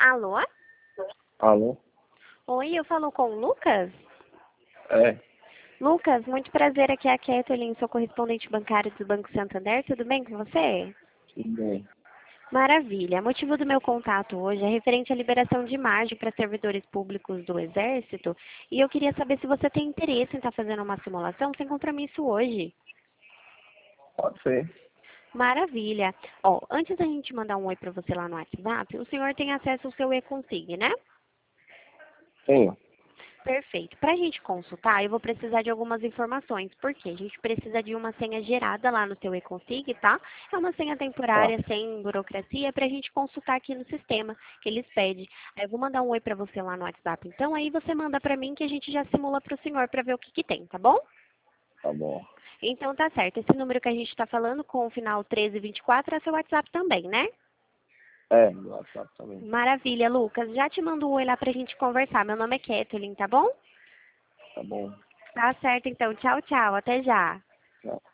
Alô? Alô? Oi, eu falo com o Lucas? É, Lucas, muito prazer, aqui é a Kathleen, sou correspondente bancário do Banco Santander, tudo bem com você? tudo bem. Maravilha. O motivo do meu contato hoje é referente à liberação de margem para servidores públicos do Exército e eu queria saber se você tem interesse em estar fazendo uma simulação sem compromisso hoje. Pode ser. Maravilha. Ó, antes da gente mandar um oi para você lá no WhatsApp, o senhor tem acesso ao seu e-consig, né? Tenho. Perfeito. Para a gente consultar, eu vou precisar de algumas informações, porque a gente precisa de uma senha gerada lá no seu e-consig, tá? É uma senha Tá, temporária, sem burocracia, para a gente consultar aqui no sistema que eles pedem. Aí eu vou mandar um oi para você lá no WhatsApp, então aí você manda para mim que a gente já simula para o senhor para ver o que tem, tá bom? tá bom. Então tá certo. Esse número que a gente está falando com o final 1324 é seu WhatsApp também, né? É, no WhatsApp também. Maravilha, Lucas. Já te mando um oi lá pra gente conversar. Meu nome é Kathleen, tá bom? Tá bom. Tá certo, então. Tchau, tchau. Até já. Tchau.